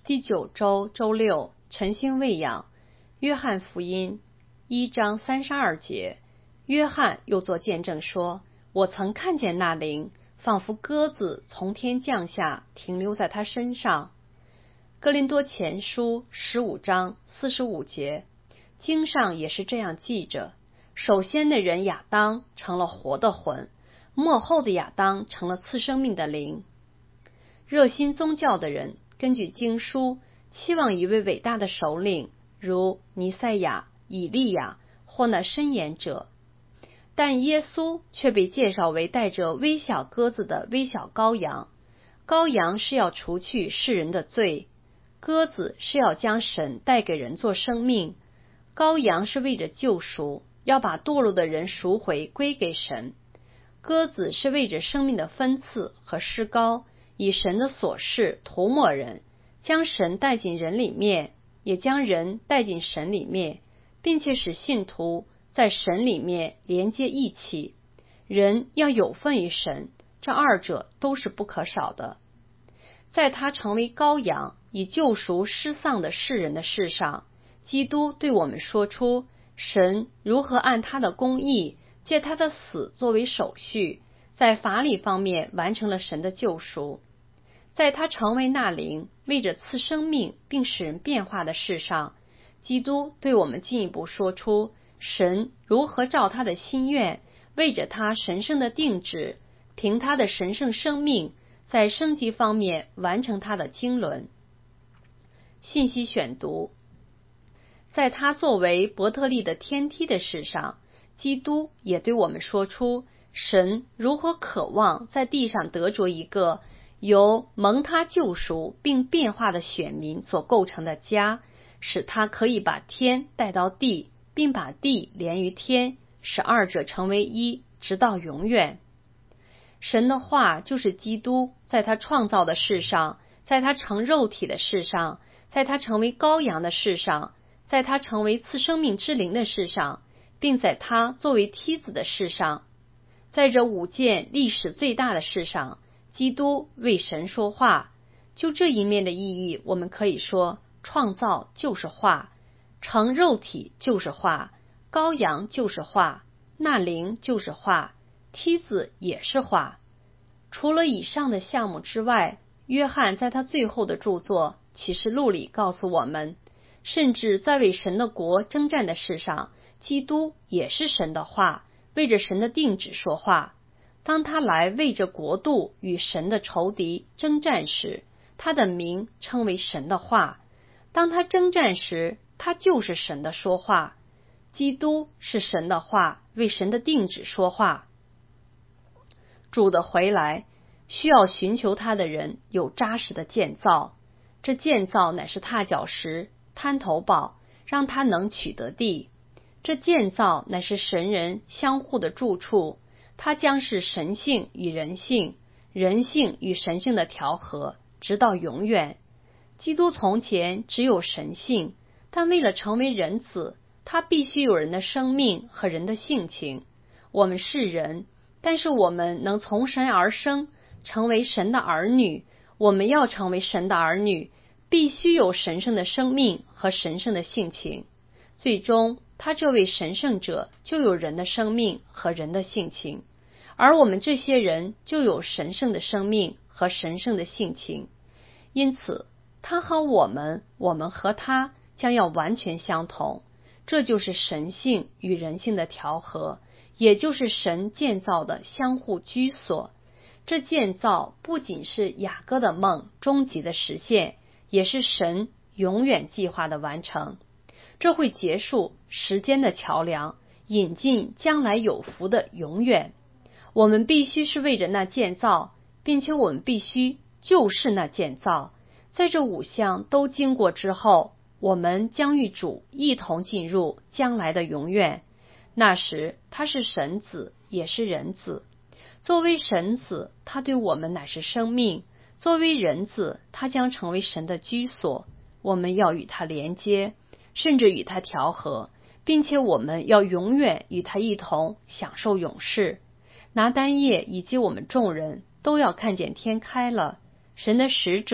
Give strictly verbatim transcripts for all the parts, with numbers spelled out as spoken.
第九周周六，晨星喂养。约翰福音一章三十二节，约翰又作见证说，我曾看见那灵，仿佛鸽子从天降下，停留在他身上。哥林多前书十五章四十五节，经上也是这样记着，首先的人亚当成了活的魂，末后的亚当成了赐生命的灵。热心宗教的人根据经书期望一位伟大的首领，如弥赛亚、以利亚或那申言者，但耶稣却被介绍为带着微小鸽子的微小羔羊。羔羊是要除去世人的罪，鸽子是要将神带给人做生命。羔羊是为着救赎，要把堕落的人赎回归给神。鸽子是为着生命的分赐和施膏，以神的所示涂抹人，将神带进人里面，也将人带进神里面，并且使信徒在神里面连接一起。人要有份于神，这二者都是不可少的。在他成为羔羊，以救赎失丧的世人的事上，基督对我们说出神如何按他的公义，借他的死作为手续，在法理方面完成了神的救赎。在他成为那灵，为着赐生命并使人变化的事上，基督对我们进一步说出神如何照他的心愿，为着他神圣的定旨，凭他的神圣生命，在升级方面完成他的经纶。信息选读，在他作为伯特利的天梯的事上，基督也对我们说出神如何渴望在地上得着一个由蒙他救赎并变化的选民所构成的家，使他可以把天带到地，并把地连于天，使二者成为一，直到永远。神的话就是基督在他创造的事上，在他成肉体的事上，在他成为羔羊的事上，在他成为赐生命之灵的事上，并在他作为梯子的事上。在这五件历史最大的事上，基督为神说话。就这一面的意义，我们可以说，创造就是话，成肉体就是话，羔羊就是话，那灵就是话，梯子也是话。除了以上的项目之外，约翰在他最后的著作《启示录》里告诉我们，甚至在为神的国征战的事上，基督也是神的话，为着神的定旨说话。当他来为着国度与神的仇敌征战时，他的名称为神的话。当他征战时，他就是神的说话。基督是神的话，为神的定旨说话。主的回来，需要寻求他的人有扎实的建造，这建造乃是踏脚石、滩头堡，让他能取得地。这建造乃是神人相互的住处，它将是神性与人性，人性与神性的调和，直到永远。基督从前只有神性，但为了成为人子，他必须有人的生命和人的性情。我们是人，但是我们能从神而生，成为神的儿女。我们要成为神的儿女，必须有神圣的生命和神圣的性情。最终他这位神圣者就有人的生命和人的性情，而我们这些人就有神圣的生命和神圣的性情。因此他和我们，我们和他将要完全相同。这就是神性与人性的调和，也就是神建造的相互居所。这建造不仅是雅各的梦终极的实现，也是神永远计划的完成。这会结束时间的桥梁，引进将来有福的永远。我们必须是为着那建造，并且我们必须就是那建造。在这五项都经过之后，我们将与主一同进入将来的永远。那时他是神子，也是人子。作为神子，他对我们乃是生命；作为人子，他将成为神的居所。我们要与他连接，甚至与他调和，并且我们要永远与他一同享受永世。拿单叶以及我们众人都要看见天开了，神的使者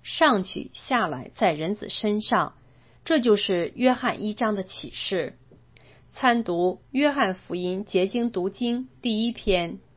上去下来在人子身上。这就是约翰一章的启示。参读约翰福音结经读经第一篇。